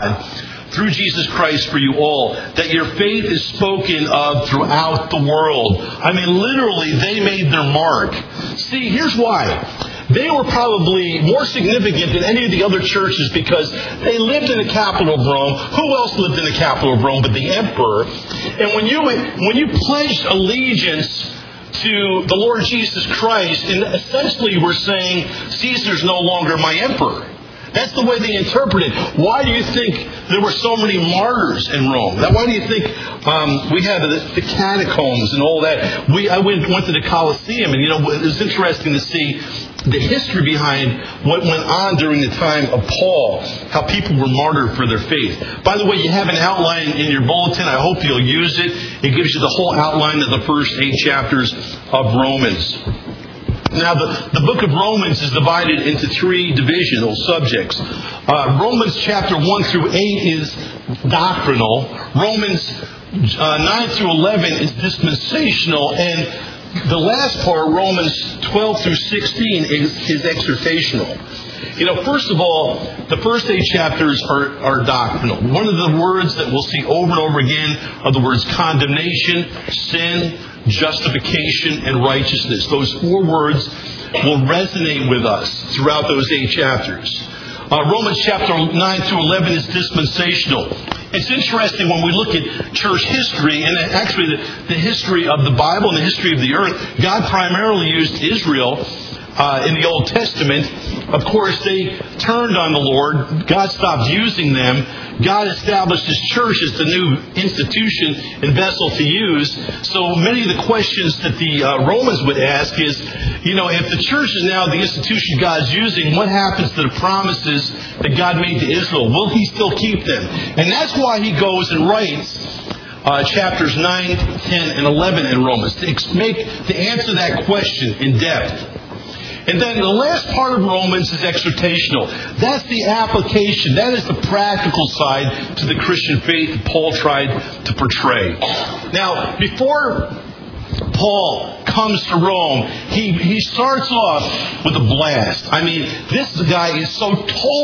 through Jesus Christ for you all, that your faith is spoken of throughout the world. I mean, literally, they made their mark. See, here's why. They were probably more significant than any of the other churches because they lived in the capital of Rome. Who else lived in the capital of Rome but the emperor? And when you pledged allegiance to the Lord Jesus Christ, and essentially we're saying, Caesar's no longer my emperor. That's the way they interpret it. Why do you think there were so many martyrs in Rome? Why do you think we had the catacombs and all that? I went to the Colosseum, and it was interesting to see the history behind what went on during the time of Paul, how people were martyred for their faith. By the way, you have an outline in your bulletin. I hope you'll use it. It gives you the whole outline of the first 8 chapters of Romans. Now, the book of Romans is divided into 3 divisional subjects. Romans chapter 1 through 8 is doctrinal. Romans 9 through 11 is dispensational. And the last part, Romans 12 through 16, is exhortational. First of all, the first 8 chapters are doctrinal. One of the words that we'll see over and over again are the words condemnation, sin, justification, and righteousness. Those 4 words will resonate with us throughout those 8 chapters. Romans chapter 9 through 11 is dispensational. It's interesting when we look at church history, and actually the history of the Bible and the history of the earth. God primarily used Israel in the Old Testament. Of course, they turned on the Lord. God stopped using them. God established His church as the new institution and vessel to use. So many of the questions that the Romans would ask is, if the church is now the institution God's using, what happens to the promises that God made to Israel? Will He still keep them? And that's why he goes and writes chapters 9, 10, and 11 in Romans to answer that question in depth. And then the last part of Romans is exhortational. That's the application. That is the practical side to the Christian faith Paul tried to portray. Now, before Paul comes to Rome, he starts off with a blast. I mean, this guy is so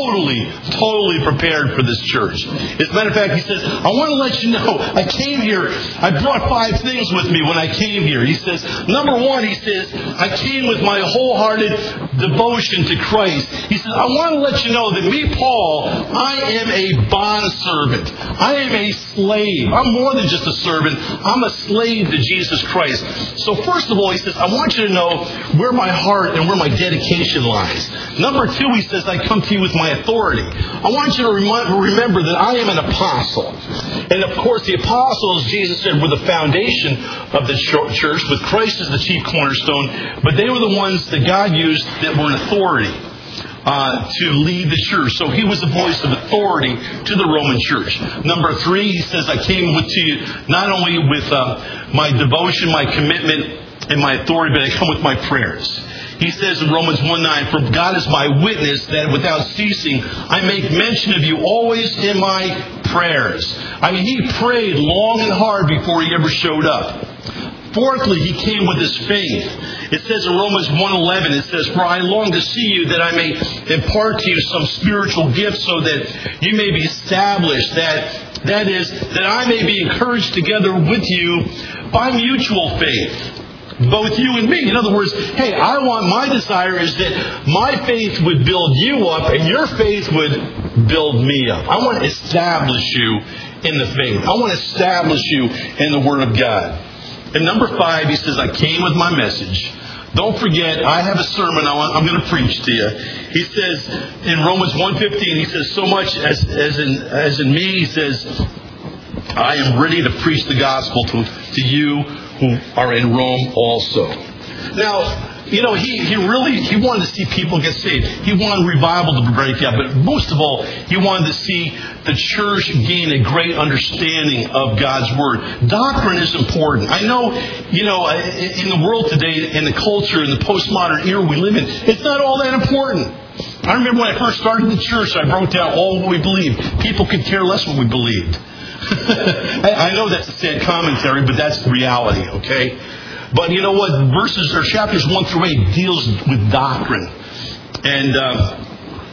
totally prepared for this church. As a matter of fact, he says, I want to let you know, I came here, I brought 5 things with me when I came here. He says, number 1, he says, I came with my wholehearted devotion to Christ. He says, I want to let you know that me, Paul, I am a bondservant. I am a slave. I'm more than just a servant. I'm a slave to Jesus Christ. So first of all, he says, I want you to know where my heart and where my dedication lies. Number 2, he says, I come to you with my authority. I want you to remember that I am an apostle. And of course, the apostles, Jesus said, were the foundation of the church, with Christ as the chief cornerstone. But they were the ones that God used that were in authority to lead the church. So he was the voice of authority to the Roman church. Number 3, he says, I came to you not only with my devotion, my commitment, and my authority, but I come with my prayers. He says in Romans 1:9, for God is my witness that without ceasing I make mention of you always in my prayers. I mean, he prayed long and hard before he ever showed up. Fourthly, he came with his faith. It says in Romans 1:11, it says, for I long to see you that I may impart to you some spiritual gifts so that you may be established, that is, that I may be encouraged together with you by mutual faith. Both you and me. In other words, hey, my desire is that my faith would build you up and your faith would build me up. I want to establish you in the faith. I want to establish you in the Word of God. And number 5, he says, I came with my message. Don't forget, I have a sermon I'm going to preach to you. He says in Romans 1:15, he says, so much as in me, he says, I am ready to preach the gospel to you who are in Rome also. Now, he wanted to see people get saved. He wanted revival to break out. But most of all, he wanted to see the church gain a great understanding of God's Word. Doctrine is important. I know, in the world today, in the culture, in the postmodern era we live in, it's not all that important. I remember when I first started the church, I wrote down all what we believed. People could care less what we believed. I know that's a sad commentary, but that's the reality, okay? But you know what? Chapters 1 through 8 deals with doctrine. And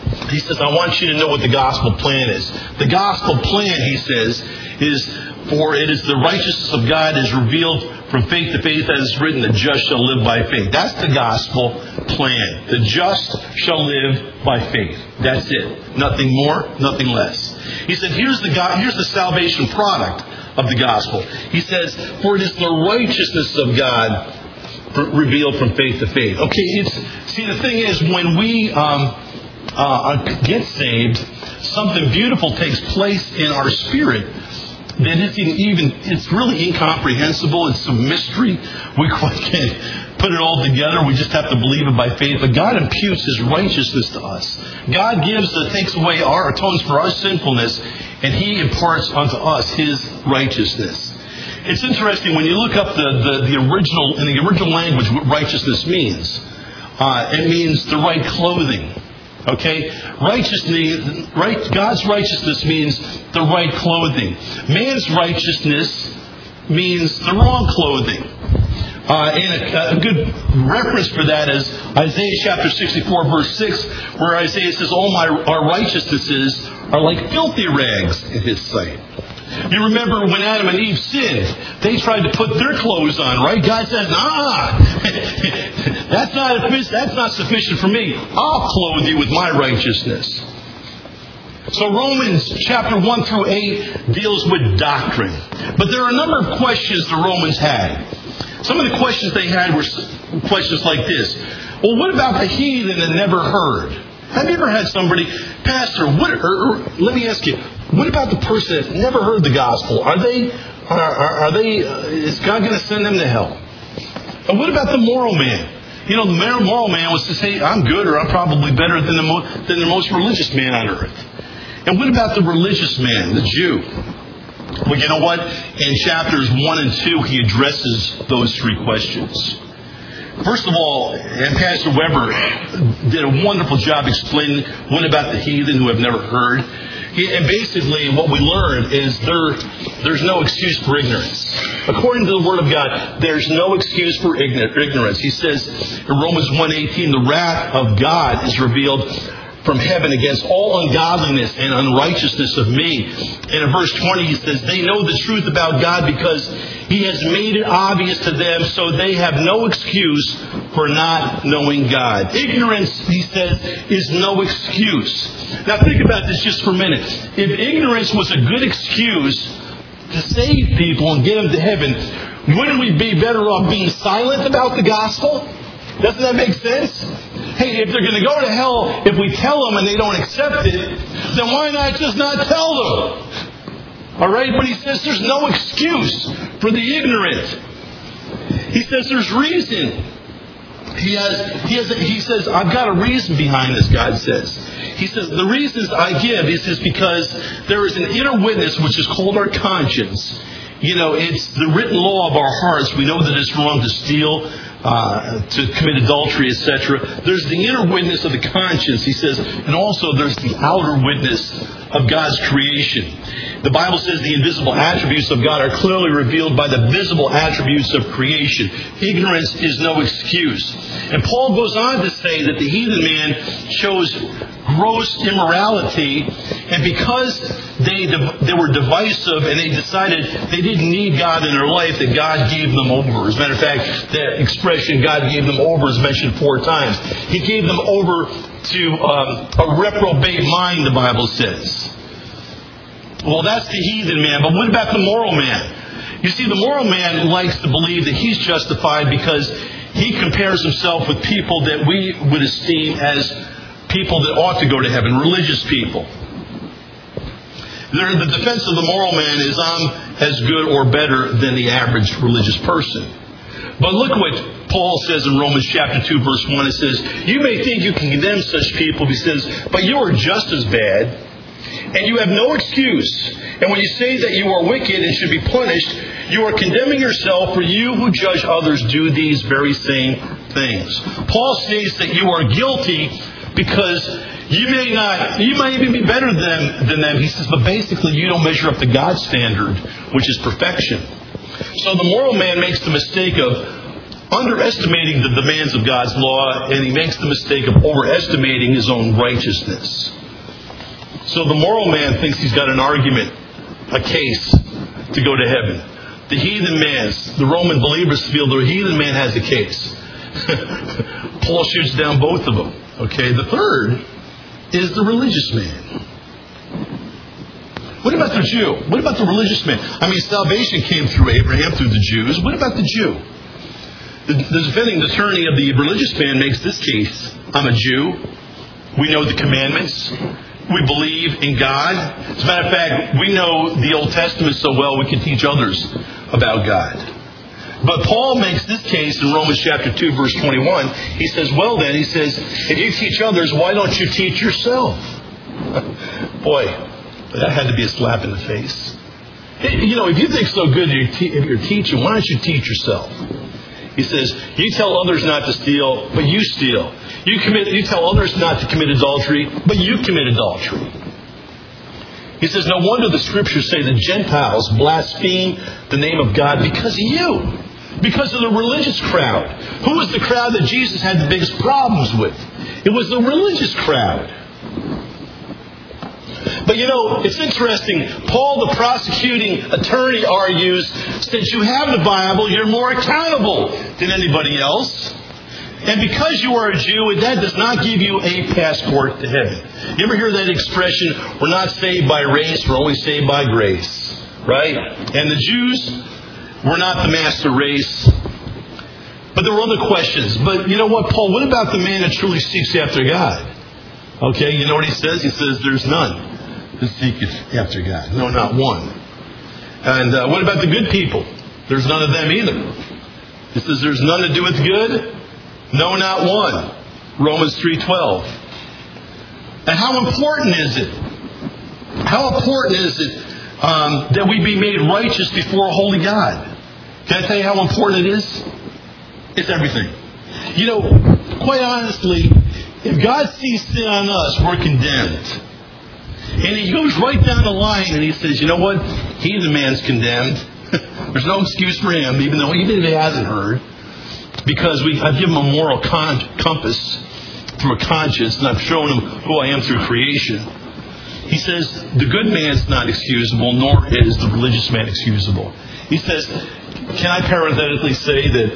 He says, I want you to know what the gospel plan is. The gospel plan, he says, is for it is the righteousness of God is revealed from faith to faith, as is written, the just shall live by faith. That's the gospel plan. The just shall live by faith. That's it. Nothing more, nothing less. He said, here's the salvation product of the gospel. He says, for it is the righteousness of God revealed from faith to faith. Okay, the thing is, when we get saved, something beautiful takes place in our spirit that it's really incomprehensible. It's a mystery. We can't put it all together. We just have to believe it by faith. But God imputes His righteousness to us. God takes away atones for our sinfulness, and He imparts unto us His righteousness. It's interesting when you look up the original language what righteousness means. It means the right clothing. Okay? God's righteousness means the right clothing. Man's righteousness means the wrong clothing. And a good reference for that is Isaiah chapter 64 verse 6, where Isaiah says, our righteousnesses are like filthy rags in His sight. You remember when Adam and Eve sinned, they tried to put their clothes on, right? God said, that's not sufficient for me. I'll clothe you with my righteousness. So Romans chapter 1 through 8 deals with doctrine. But there are a number of questions the Romans had. Some of the questions they had were questions like this. Well, what about the heathen that never heard? Have you ever had somebody, Pastor, let me ask you, what about the person that never heard the gospel? Is God going to send them to hell? And what about the moral man? The moral man was to say, I'm good, or I'm probably better than the most religious man on earth. And what about the religious man, the Jew? Well, you know what? In chapters 1 and 2, he addresses those three questions. First of all, and Pastor Weber did a wonderful job explaining what about the heathen who have never heard. And basically what we learned is there's no excuse for ignorance. According to the Word of God, there's no excuse for ignorance. He says in Romans 1:18, the wrath of God is revealed from heaven against all ungodliness and unrighteousness of me. And in verse 20 he says, they know the truth about God because He has made it obvious to them, so they have no excuse for not knowing God. Ignorance, he says, is no excuse. Now think about this just for a minute. If ignorance was a good excuse to save people and get them to heaven, wouldn't we be better off being silent about the gospel? Doesn't that make sense? Hey, if they're going to go to hell, if we tell them and they don't accept it, then why not just not tell them? All right? But he says there's no excuse for the ignorant. He says there's reason. He says, I've got a reason behind this, God says. He says, the reasons I give is because there is an inner witness which is called our conscience. It's the written law of our hearts. We know that it's wrong to steal, to commit adultery, etc. There's the inner witness of the conscience, he says, and also there's the outer witness of God's creation. The Bible says the invisible attributes of God are clearly revealed by the visible attributes of creation. Ignorance is no excuse. And Paul goes on to say that the heathen man chose gross immorality, and because they were divisive and they decided they didn't need God in their life, that God gave them over. As a matter of fact, that expression, God gave them over, is mentioned 4 times. He gave them over to a reprobate mind, the Bible says. Well, that's the heathen man, but what about the moral man? You see, the moral man likes to believe that he's justified because he compares himself with people that we would esteem as people that ought to go to heaven, religious people. The defense of the moral man is, I'm as good or better than the average religious person. But look what Paul says in Romans chapter 2 verse 1. It says, you may think you can condemn such people. He says, but you are just as bad, and you have no excuse. And when you say that you are wicked and should be punished, you are condemning yourself, for you who judge others do these very same things. Paul states that you are guilty because you might even be better than them. He says, but basically you don't measure up to God's standard, which is perfection. So the moral man makes the mistake of underestimating the demands of God's law, and he makes the mistake of overestimating his own righteousness. So the moral man thinks he's got an argument, a case to go to heaven. The heathen man, the Roman believers feel the heathen man has a case. Paul shoots down both of them. Okay, the third is the religious man. What about the Jew? What about the religious man? I mean, salvation came through Abraham, through the Jews. What about the Jew? The defending attorney of the religious man makes this case. I'm a Jew. We know the commandments. We believe in God. As a matter of fact, we know the Old Testament so well we can teach others about God. But Paul makes this case in Romans chapter 2, verse 21. He says, well then, he says, if you teach others, why don't you teach yourself? Boy, that had to be a slap in the face. You know, if you think so good if you're teaching, why don't you teach yourself? He says, you tell others not to steal, but you steal. You tell others not to commit adultery, but you commit adultery. He says, no wonder the scriptures say the Gentiles blaspheme the name of God because of you. Because of the religious crowd. Who was the crowd that Jesus had the biggest problems with? It was the religious crowd. But you know, it's interesting. Paul, the prosecuting attorney, argues, since you have the Bible, you're more accountable than anybody else. And because you are a Jew, that does not give you a passport to heaven. You ever hear that expression, we're not saved by race, we're only saved by grace. Right? And the Jews were not the master race. But there were other questions. But you know what, Paul, what about the man that truly seeks after God? Okay, you know what he says? He says, there's none that seeketh after God. No, not one. And what about the good people? There's none of them either. He says, there's none that doeth good? No, not one. Romans 3:12. And how important is it? How important is it that we be made righteous before a holy God? Can I tell you how important it is? It's everything. You know, quite honestly, if God sees sin on us, we're condemned. And he goes right down the line and he says, you know what? He's the man's condemned. There's no excuse for him, even if he hasn't heard. Because I've given him a moral compass through a conscience, and I've shown him who I am through creation. He says, the good man's not excusable, nor is the religious man excusable. He says, can I parenthetically say that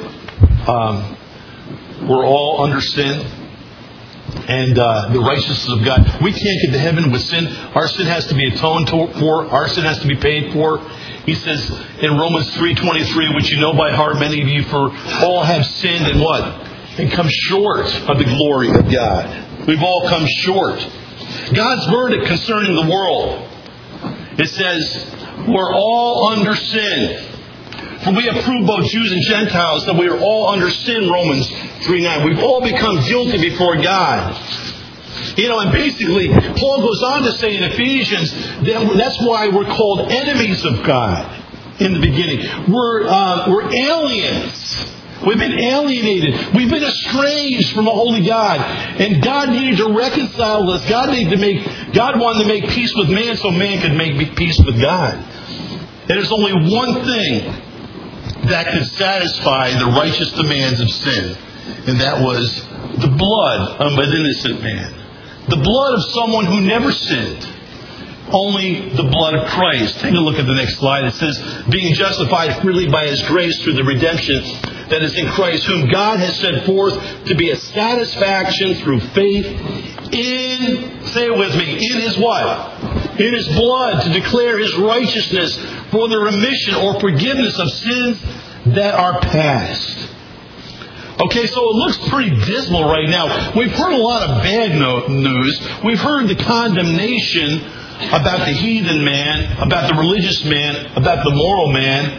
we're all under sin? And the righteousness of God. We can't get to heaven with sin. Our sin has to be atoned for. Our sin has to be paid for. He says in Romans 3:23, which you know by heart, many of you, for all have sinned and what? And come short of the glory of God. We've all come short. God's verdict concerning the world. It says, we're all under sin. For we have proved both Jews and Gentiles that we are all under sin, Romans 3:9. We've all become guilty before God. You know, and basically, Paul goes on to say in Ephesians, that's why we're called enemies of God in the beginning. We're aliens. We've been alienated. We've been estranged from a holy God. And God needed to reconcile us. God wanted to make peace with man so man could make peace with God. And there's only one thing that could satisfy the righteous demands of sin. And that was the blood of an innocent man. The blood of someone who never sinned. Only the blood of Christ. Take a look at the next slide. It says, being justified freely by His grace through the redemption that is in Christ, whom God has set forth to be a satisfaction through faith in, say it with me, in His what? In His blood, to declare His righteousness for the remission or forgiveness of sins that are past. Okay, so it looks pretty dismal right now. We've heard a lot of bad news. We've heard the condemnation about the heathen man, about the religious man, about the moral man,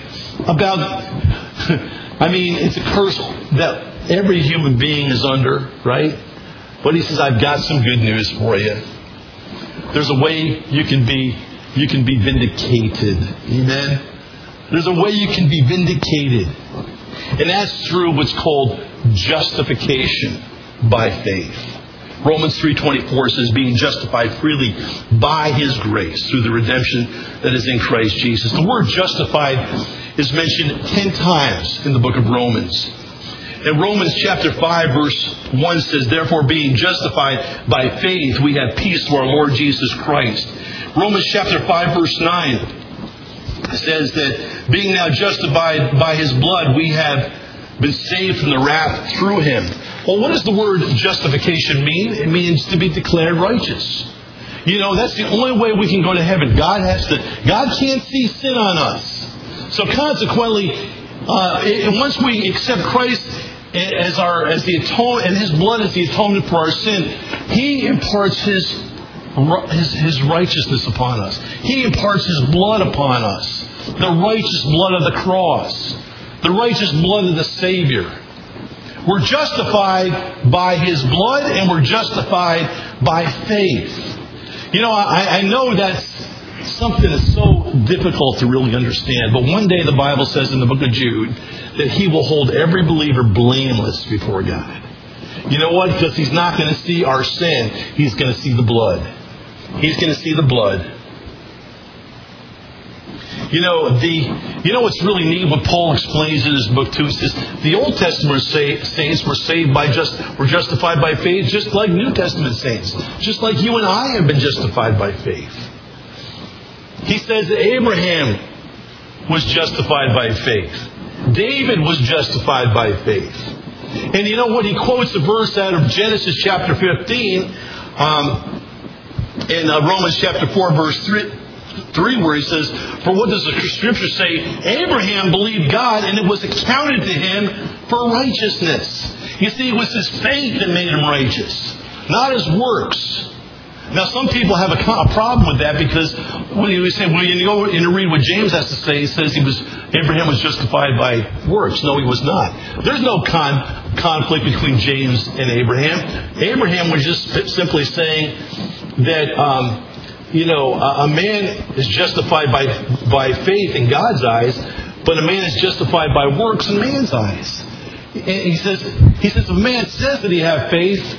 it's a curse that every human being is under, right? But he says, I've got some good news for you. There's a way you can be vindicated. Amen? There's a way you can be vindicated. And that's through what's called justification by faith. Romans 3:24 says, being justified freely by His grace through the redemption that is in Christ Jesus. The word justified is mentioned 10 times in the book of Romans. And Romans chapter 5 verse 1 says, therefore being justified by faith, we have peace through our Lord Jesus Christ. Romans chapter 5 verse 9 says that being now justified by His blood, we have been saved from the wrath through Him. Well, what does the word justification mean? It means to be declared righteous. You know, that's the only way we can go to heaven. God can't see sin on us. So consequently, once we accept Christ as the atonement, and His blood is the atonement for our sin, He imparts His righteousness upon us. He imparts His blood upon us. The righteous blood of the cross. The righteous blood of the Savior. We're justified by His blood, and we're justified by faith. You know, I know that's something that's so difficult to really understand, but one day the Bible says in the book of Jude that He will hold every believer blameless before God. You know what? Because He's not going to see our sin. He's going to see the blood. He's going to see the blood. You know what's really neat, what Paul explains in his book too, says the Old Testament saints were justified by faith, just like New Testament saints, just like you and I have been justified by faith. He says that Abraham was justified by faith. David was justified by faith. And you know what? He quotes a verse out of Genesis chapter 15 in Romans chapter 4 verse 3 where he says, for what does the Scripture say? Abraham believed God and it was accounted to him for righteousness. You see, it was his faith that made him righteous, not his works. Now, some people have a problem with that because when you go and you read what James has to say, he says Abraham was justified by works. No, he was not. There's no conflict between James and Abraham. Abraham was just simply saying that a man is justified by faith in God's eyes, but a man is justified by works in man's eyes. And he says if a man says that he has faith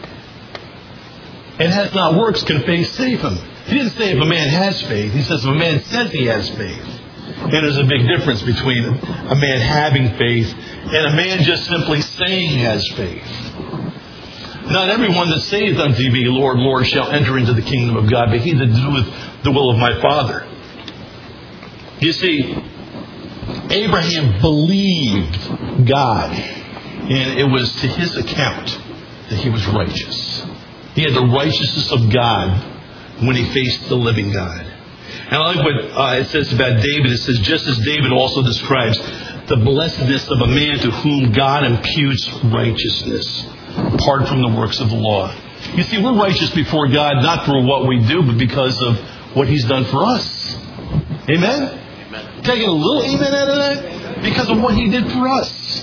and has not works, can faith save him? He didn't say if a man has faith. He says if a man says he has faith. And there's a big difference between a man having faith and a man just simply saying he has faith. Not everyone that saith unto me, Lord, Lord, shall enter into the kingdom of God, but he that doeth the will of my Father. You see, Abraham believed God, and it was to his account that he was righteous. He had the righteousness of God when he faced the living God. And I like what it says about David. It says, just as David also describes the blessedness of a man to whom God imputes righteousness, apart from the works of the law. You see, we're righteous before God not for what we do, but because of what He's done for us. Amen? Amen. Taking a little amen out of that? Because of what He did for us.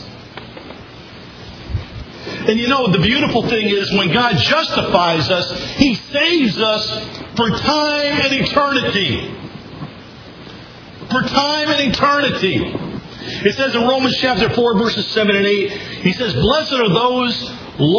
And you know, the beautiful thing is when God justifies us, He saves us for time and eternity. For time and eternity. It says in Romans chapter 4 verses 7 and 8, He says, blessed are those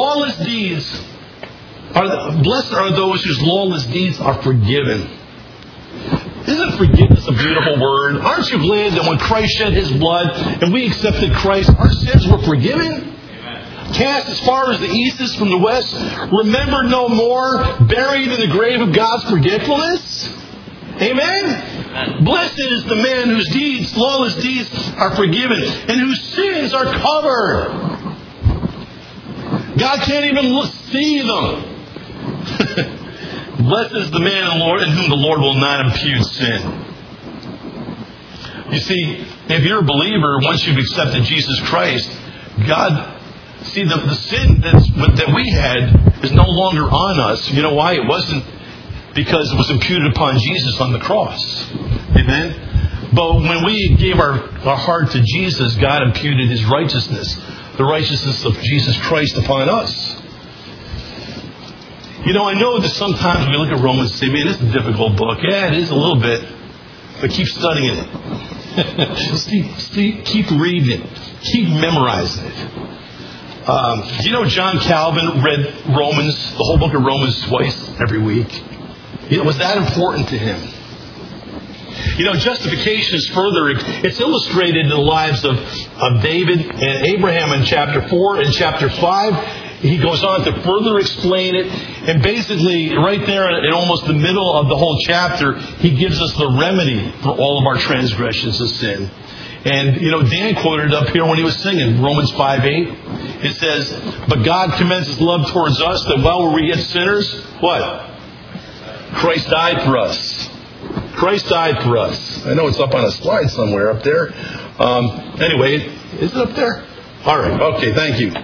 whose lawless deeds are forgiven. Isn't forgiveness a beautiful word? Aren't you glad that when Christ shed His blood and we accepted Christ, our sins were forgiven? Cast as far as the east is from the west, remembered no more, buried in the grave of God's forgetfulness. Amen? Blessed is the man whose lawless deeds are forgiven, and whose sins are covered. God can't even see them. Blessed is the man in whom the Lord will not impute sin. You see, if you're a believer, once you've accepted Jesus Christ, God... See, the sin that we had is no longer on us. You know why? It wasn't because it was imputed upon Jesus on the cross. Amen? But when we gave our heart to Jesus, God imputed His righteousness, the righteousness of Jesus Christ upon us. You know, I know that sometimes we look at Romans and say, man, this is a difficult book. Yeah, it is a little bit. But keep studying it. Keep reading it. Keep memorizing it. Do you know John Calvin read Romans, the whole book of Romans twice every week? You know, was that important to him? Justification is further, it's illustrated in the lives of David and Abraham in chapter 4 and chapter 5. He goes on to further explain it. And basically, right there in almost the middle of the whole chapter, he gives us the remedy for all of our transgressions of sin. And, Dan quoted up here when he was singing, Romans 5:8. It says, but God commends His love towards us, that while we were yet sinners, what? Christ died for us. Christ died for us. I know it's up on a slide somewhere up there. Anyway, is it up there? All right. Okay, thank you.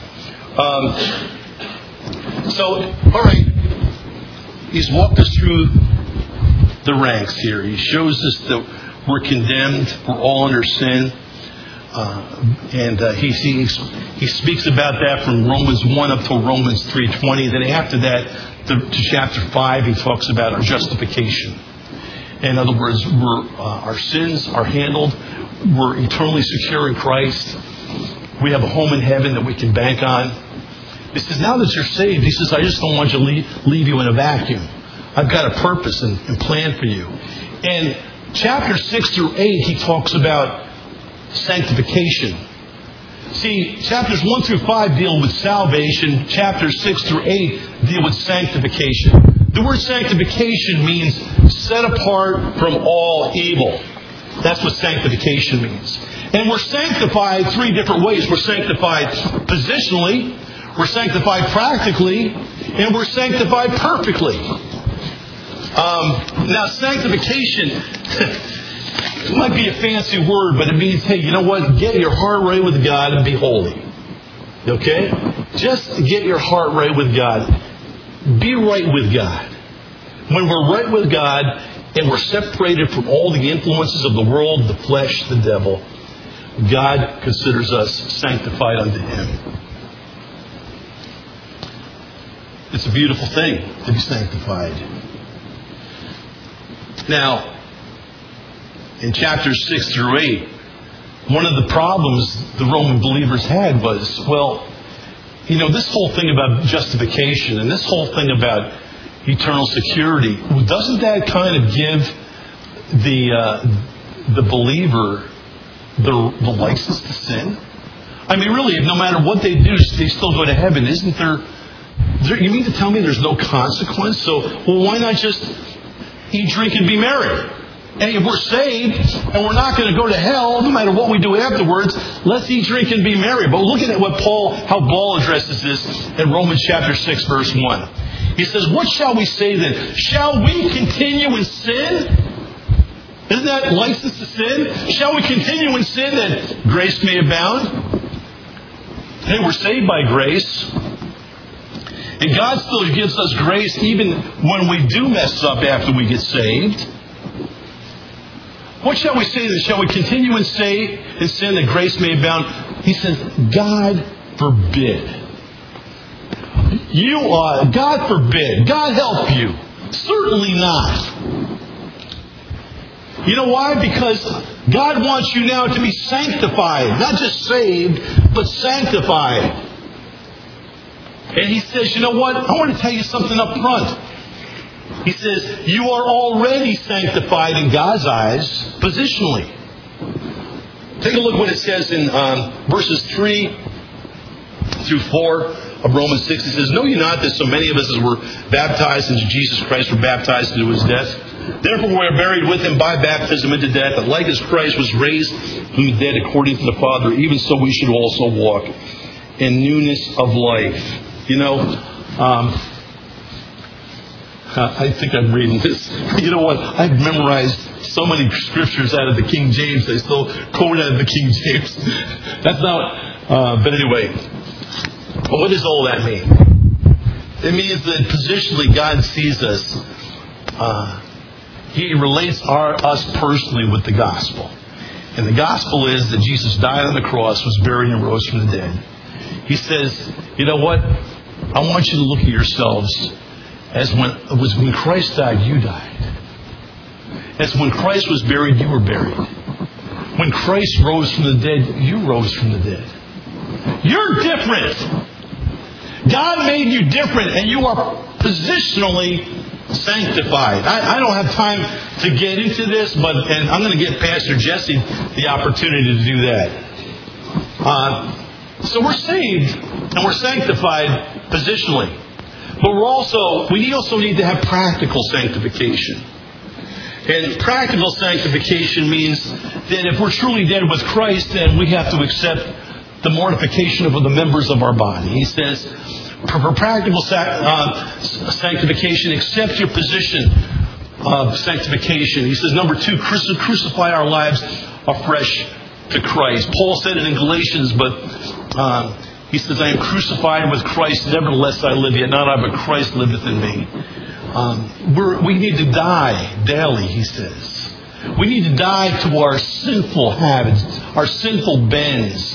All right. He's walked us through the ranks here. He shows us that we're condemned. We're all under sin. And he speaks about that from Romans 1 up to Romans 3:20. Then after that, to chapter 5, he talks about our justification. In other words, our sins are handled. We're eternally secure in Christ. We have a home in heaven that we can bank on. He says, now that you're saved, he says, I just don't want you to leave you in a vacuum. I've got a purpose and plan for you. And chapter 6 through 8, he talks about sanctification. See, chapters 1 through 5 deal with salvation. Chapters 6 through 8 deal with sanctification. The word sanctification means set apart from all evil. That's what sanctification means. And we're sanctified 3 different ways. We're sanctified positionally, we're sanctified practically, and we're sanctified perfectly. Now, sanctification, it might be a fancy word, but it means, hey, you know what? Get your heart right with God and be holy. Okay? Just get your heart right with God. Be right with God. When we're right with God and we're separated from all the influences of the world, the flesh, the devil, God considers us sanctified unto Him. It's a beautiful thing to be sanctified. Now, in chapters 6 through 8, one of the problems the Roman believers had was, this whole thing about justification and this whole thing about eternal security, doesn't that kind of give the believer the license to sin? I mean, really, no matter what they do, they still go to heaven. Isn't there? You mean to tell me there's no consequence? So, why not just eat, drink, and be merry? And if we're saved and we're not going to go to hell, no matter what we do afterwards, let's eat, drink, and be merry. But look at how Paul addresses this in Romans chapter 6, verse 1. He says, what shall we say then? Shall we continue in sin? Isn't that license to sin? Shall we continue in sin that grace may abound? Hey, we're saved by grace. And God still gives us grace even when we do mess up after we get saved. What shall we say then? Shall we continue in sin that grace may abound? He says, God forbid. God forbid. God help you. Certainly not. You know why? Because God wants you now to be sanctified. Not just saved, but sanctified. And He says, you know what? I want to tell you something up front. He says, you are already sanctified in God's eyes, positionally. Take a look what it says in verses 3 through 4 of Romans 6. It says, know you not that so many of us as were baptized into Jesus Christ were baptized into His death? Therefore we are buried with Him by baptism into death, that like as Christ was raised from the dead according to the Father, even so we should also walk in newness of life. I think I'm reading this. You know what? I've memorized so many scriptures out of the King James. I still quote out of the King James. That's not... but anyway, what does all that mean? It means that positionally God sees us. He relates us personally with the gospel. And the gospel is that Jesus died on the cross, was buried, and rose from the dead. He says, you know what? I want you to look at yourselves as when Christ died, you died. As when Christ was buried, you were buried. When Christ rose from the dead, you rose from the dead. You're different. God made you different, and you are positionally Sanctified. I don't have time to get into this, and I'm going to give Pastor Jesse the opportunity to do that. So we're saved and we're sanctified positionally. But we also need to have practical sanctification. And practical sanctification means that if we're truly dead with Christ, then we have to accept the mortification of the members of our body. He says, for practical sanctification, accept your position of sanctification. He says, number 2, crucify our lives afresh to Christ. Paul said it in Galatians, but he says, I am crucified with Christ, nevertheless I live, yet not I, but Christ liveth in me. We need to die daily, he says. We need to die to our sinful habits, our sinful bends.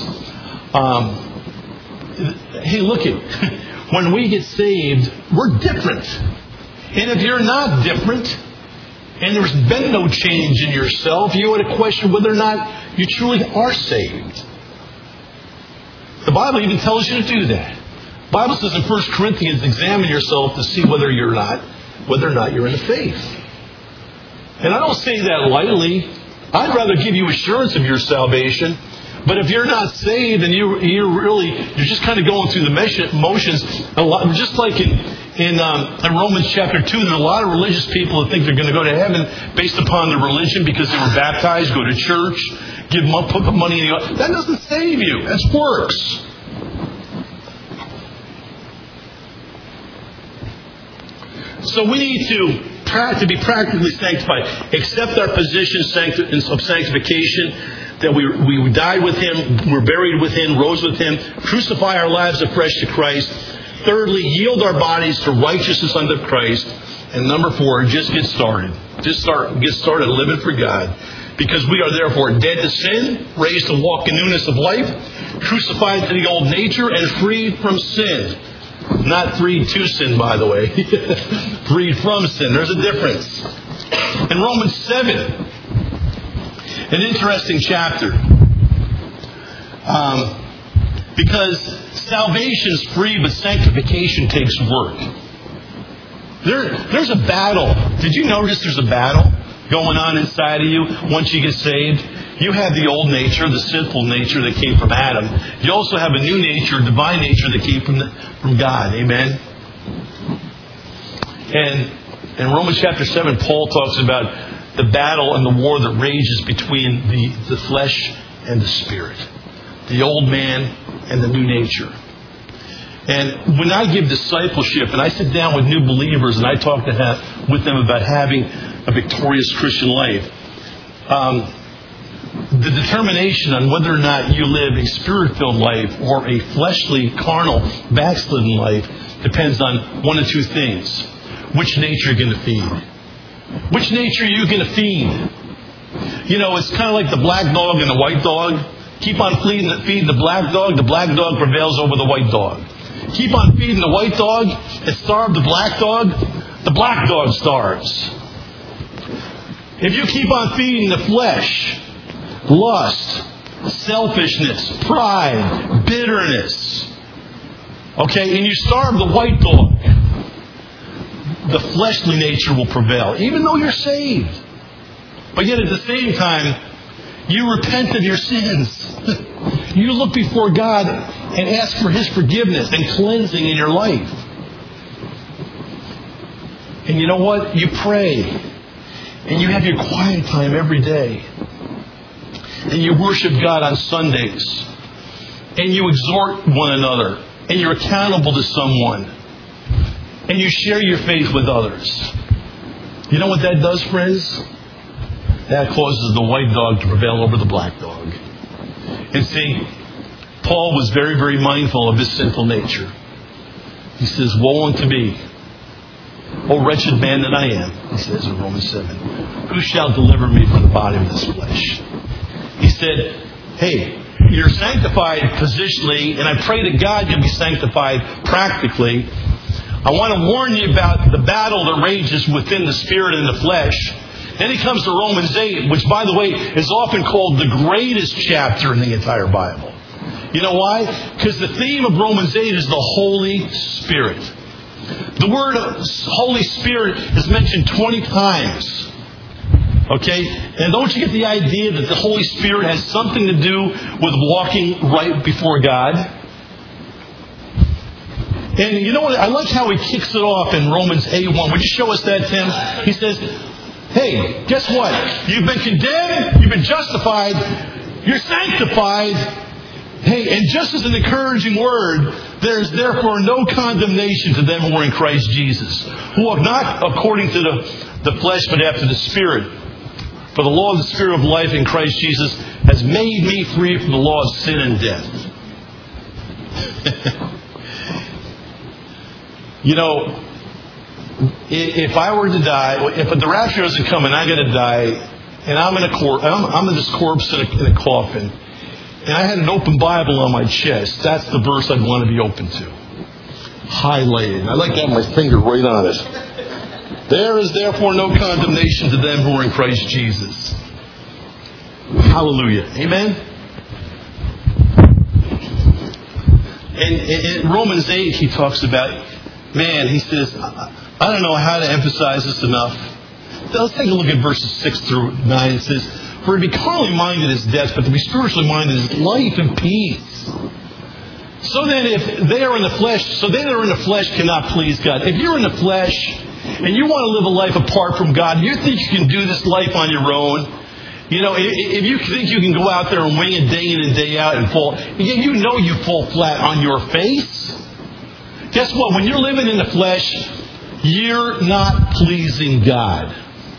Hey, look it. When we get saved, we're different. And if you're not different, and there's been no change in yourself, you ought to question whether or not you truly are saved. The Bible even tells you to do that. The Bible says in 1 Corinthians, examine yourself to see whether or not you're in the faith. And I don't say that lightly. I'd rather give you assurance of your salvation. But if you're not saved and you're just kind of going through the motions, just like in Romans chapter 2, there's a lot of religious people that think they're going to go to heaven based upon their religion because they were baptized, go to church, put the money in the altar. That doesn't save you. That's works. So we need to be practically sanctified. Accept our position of sanctification, that we died with Him, we're buried with Him, rose with Him, crucify our lives afresh to Christ. Thirdly, yield our bodies to righteousness unto Christ. And number 4, just get started. Get started living for God. Because we are therefore dead to sin, raised to walk in newness of life, crucified to the old nature, and freed from sin. Not freed to sin, by the way. Freed from sin. There's a difference. In Romans 7, an interesting chapter. Because salvation's free, but sanctification takes work. There's a battle. Did you notice there's a battle going on inside of you once you get saved? You have the old nature, the sinful nature that came from Adam. You also have a new nature, a divine nature that came from God. Amen? And in Romans chapter 7, Paul talks about the battle and the war that rages between the flesh and the spirit. The old man and the new nature. And when I give discipleship and I sit down with new believers and I talk with them about having a victorious Christian life, the determination on whether or not you live a spirit-filled life or a fleshly, carnal, backslidden life depends on one of two things. Which nature are you going to feed? Which nature are you going to feed? You know, it's kind of like the black dog and the white dog. Keep on feeding the black dog prevails over the white dog. Keep on feeding the white dog and starve the black dog starves. If you keep on feeding the flesh, lust, selfishness, pride, bitterness, okay, and you starve the white dog, the fleshly nature will prevail, even though you're saved. But yet at the same time, you repent of your sins. You look before God and ask for His forgiveness and cleansing in your life. And you know what? You pray. And you have your quiet time every day. And you worship God on Sundays. And you exhort one another. And you're accountable to someone. And you share your faith with others. You know what that does, friends? That causes the white dog to prevail over the black dog. And see, Paul was very, very mindful of his sinful nature. He says, woe unto me, O wretched man that I am, he says in Romans 7. Who shall deliver me from the body of this flesh? He said, hey, you're sanctified positionally, and I pray to God you'll be sanctified practically. I want to warn you about the battle that rages within the spirit and the flesh. Then he comes to Romans 8, which, by the way, is often called the greatest chapter in the entire Bible. You know why? Because the theme of Romans 8 is the Holy Spirit. The word Holy Spirit is mentioned 20 times. Okay? And don't you get the idea that the Holy Spirit has something to do with walking right before God? And you know what? I like how he kicks it off in Romans 8:1. Would you show us that, Tim? He says, hey, guess what? You've been condemned. You've been justified. You're sanctified. Hey, and just as an encouraging word, there is therefore no condemnation to them who are in Christ Jesus, who walk not according to the flesh, but after the Spirit. For the law of the Spirit of life in Christ Jesus has made me free from the law of sin and death. You know, if I were to die, if the rapture doesn't come and I got to die, and I'm in this corpse in a coffin, and I had an open Bible on my chest, that's the verse I'd want to be open to. Highlighted. I like to have my finger right on it. There is therefore no condemnation to them who are in Christ Jesus. Hallelujah. Amen? And in Romans 8, he talks about, man, he says, I don't know how to emphasize this enough. Let's take a look at verses 6 through 9. It says, for to be carnally minded is death, but to be spiritually minded is life and peace. So then if they are in the flesh, so they that are in the flesh cannot please God. If you're in the flesh and you want to live a life apart from God, you think you can do this life on your own. You know, if you think you can go out there and wing it day in and day out and fall, you know you fall flat on your face. Guess what? When you're living in the flesh, you're not pleasing God.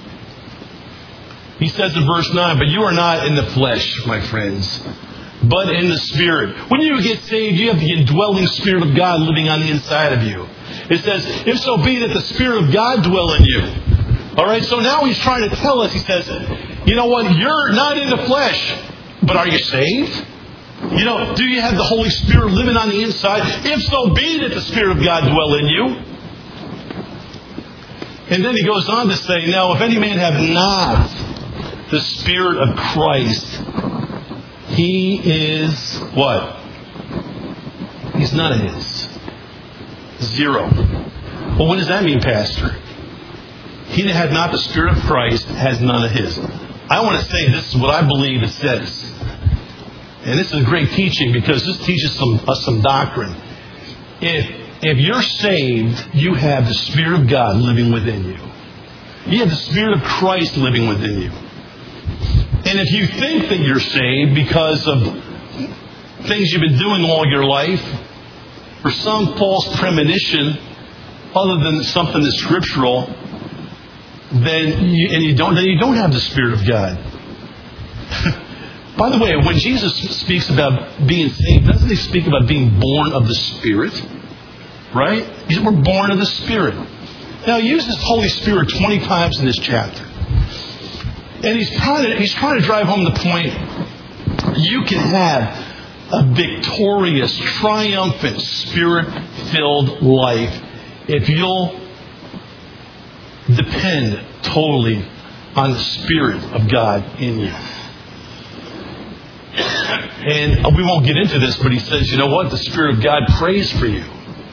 He says in verse 9, but you are not in the flesh, my friends, but in the Spirit. When you get saved, you have the indwelling Spirit of God living on the inside of you. It says, if so be that the Spirit of God dwell in you. All right, so now he's trying to tell us, he says, you know what, you're not in the flesh, but are you saved? You know, do you have the Holy Spirit living on the inside? If so be that the Spirit of God dwell in you. And then he goes on to say, now if any man have not the Spirit of Christ, he is what? He's none of his. Zero. Well, what does that mean, Pastor? He that had not the Spirit of Christ has none of his. I want to say this is what I believe it says. And this is great teaching because this teaches us some doctrine. If you're saved, you have the Spirit of God living within you. You have the Spirit of Christ living within you. And if you think that you're saved because of things you've been doing all your life, or some false premonition other than something that's scriptural, then you don't have the Spirit of God. By the way, when Jesus speaks about being saved, doesn't he speak about being born of the Spirit? Right? He said we're born of the Spirit. Now, he uses Holy Spirit 20 times in this chapter. And he's trying to drive home the point. You can have a victorious, triumphant, Spirit-filled life if you'll depend totally on the Spirit of God in you. And we won't get into this, but he says, you know what? The Spirit of God prays for you.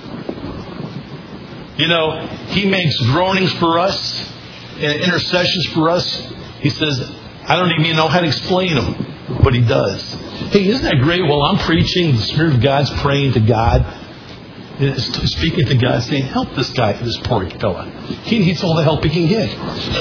You know, he makes groanings for us and intercessions for us. He says, I don't even know how to explain them, but he does. Hey, isn't that great? While I'm preaching, the Spirit of God's praying to God, speaking to God, saying, help this guy, this poor fella. He needs all the help he can get.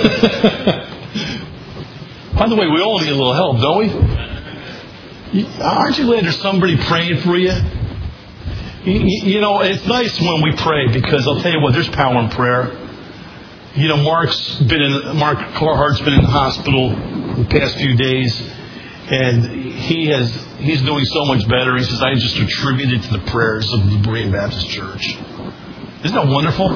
By the way, we all need a little help, don't we? Aren't you glad there's somebody praying for you? You know, it's nice when we pray because I'll tell you what, there's power in prayer. You know, Mark Carhart's been in the hospital the past few days, and he's doing so much better. He says, I just attribute it to the prayers of the Berean Baptist Church. Isn't that wonderful?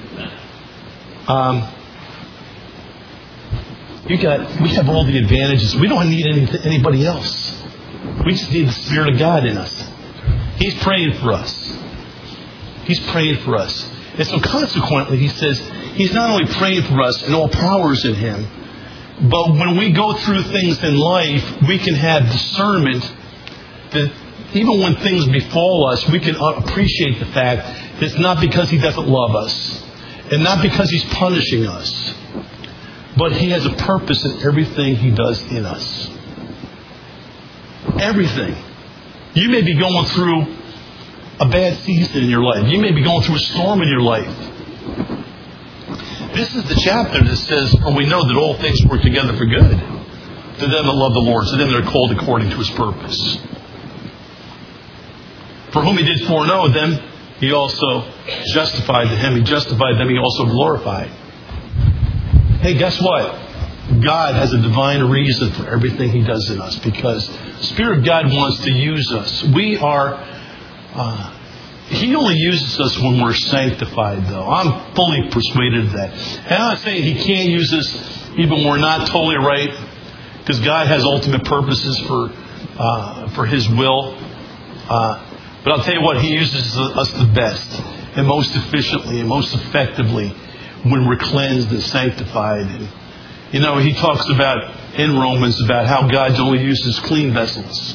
We have all the advantages. We don't need anybody else. We just need the Spirit of God in us. He's praying for us. He's praying for us. And so consequently, he says, he's not only praying for us and all powers in him, but when we go through things in life, we can have discernment that even when things befall us, we can appreciate the fact that it's not because He doesn't love us, and not because He's punishing us, but He has a purpose in everything He does in us. Everything. You may be going through a bad season in your life. You may be going through a storm in your life. This is the chapter that says, "For we know that all things work together for good to them that love the Lord, to them that are called according to His purpose. For whom He did foreknow, them He also justified. To Him He justified, them He also glorified." Hey, guess what? God has a divine reason for everything He does in us, because the Spirit of God wants to use us. He only uses us when we're sanctified, though. I'm fully persuaded of that. And I'm not saying He can't use us even when we're not totally right, because God has ultimate purposes for His will. But I'll tell you what, He uses us the best and most efficiently and most effectively when we're cleansed and sanctified. And, He talks about in Romans about how God only uses clean vessels.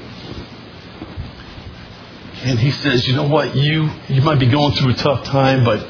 And He says, you know what, you might be going through a tough time, but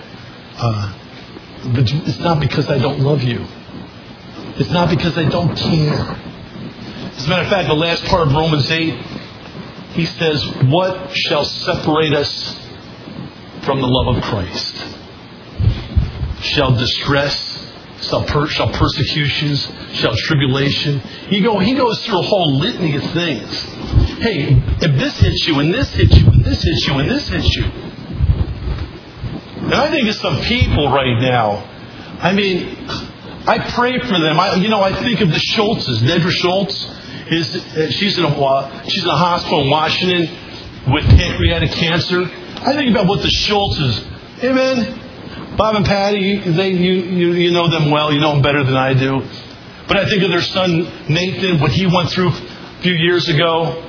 it's not because I don't love you. It's not because I don't care. As a matter of fact, the last part of Romans 8, he says, "What shall separate us from the love of Christ? Shall distress, shall persecutions, shall tribulation?" He goes through a whole litany of things. Hey, if this hits you, and this hits you, and this hits you, and this hits you. And I think of some people right now. I mean, I pray for them. I think of the Schultzes. Nedra Schultz. She's in a hospital in Washington with pancreatic cancer. I think about what the Schultzes. Hey, man, Bob and Patty, you know them well. You know them better than I do. But I think of their son Nathan, what he went through a few years ago.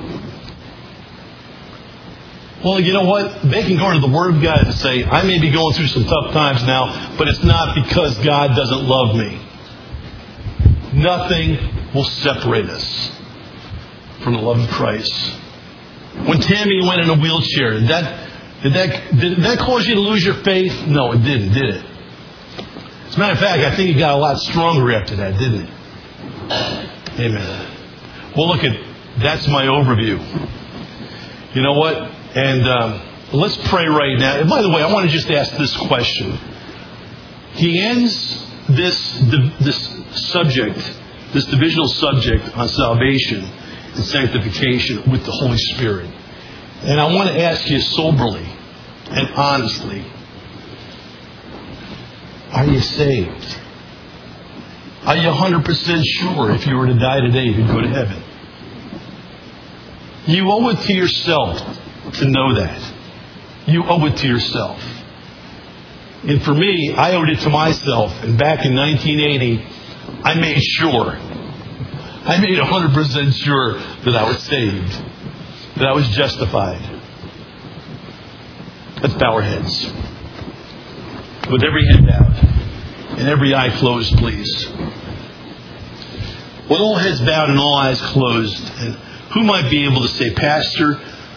Well, you know what? They can go to the Word of God and say, I may be going through some tough times now, but it's not because God doesn't love me. Nothing will separate us from the love of Christ. When Tammy went in a wheelchair, did that cause you to lose your faith? No, it didn't, did it? As a matter of fact, I think it got a lot stronger after that, didn't it? Amen. Well, that's my overview. You know what? And let's pray right now. And by the way, I want to just ask this question. He ends this subject, this divisional subject on salvation and sanctification with the Holy Spirit. And I want to ask you soberly and honestly, are you saved? Are you 100% sure if you were to die today you'd go to heaven? You owe it to yourself to know that. You owe it to yourself. And for me, I owed it to myself. And back in 1980, I made 100% sure that I was saved, that I was justified. Let's bow our heads. With every head bowed and every eye closed, please. With all heads bowed and all eyes closed, and who might be able to say, Pastor,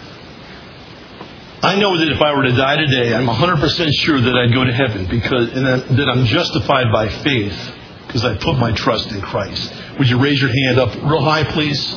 I know that if I were to die today, I'm 100% sure that I'd go to heaven that I'm justified by faith because I put my trust in Christ. Would you raise your hand up real high, please?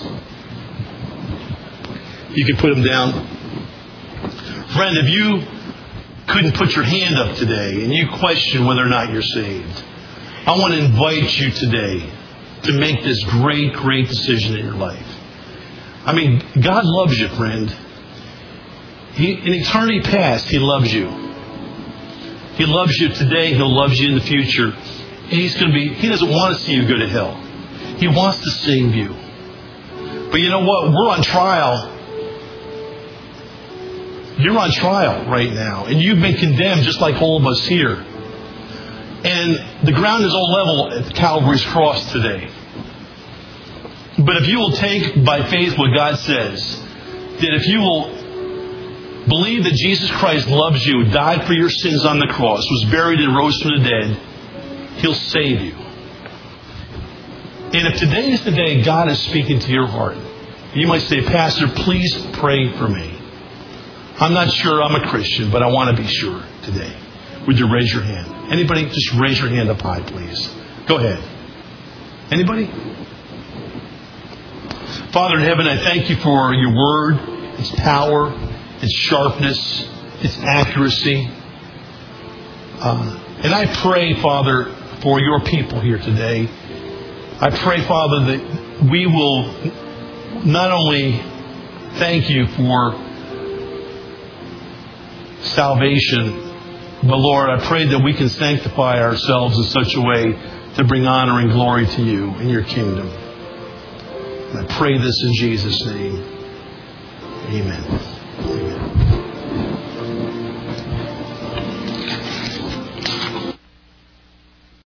You can put them down. Friend, if you couldn't put your hand up today and you question whether or not you're saved, I want to invite you today to make this great, great decision in your life. I mean, God loves you, friend. In eternity past, He loves you. He loves you today. He'll love you in the future. And He doesn't want to see you go to hell. He wants to save you. But you know what? We're on trial. You're on trial right now. And you've been condemned just like all of us here. And the ground is all level at Calvary's cross today. But if you will take by faith what God says, that if you will believe that Jesus Christ loves you, died for your sins on the cross, was buried and rose from the dead, He'll save you. And if today is the day God is speaking to your heart, You might say, Pastor, please pray for me. I'm not sure I'm a Christian, but I want to be sure today. Would you raise your hand? Anybody? Just raise your hand up high, please. Go ahead. Anybody? Father in heaven, I thank you for your word, its power, its sharpness, its accuracy. And I pray, Father, for your people here today. I pray, Father, that we will not only thank you for salvation, but Lord, I pray that we can sanctify ourselves in such a way to bring honor and glory to you in your kingdom. And I pray this in Jesus' name. Amen.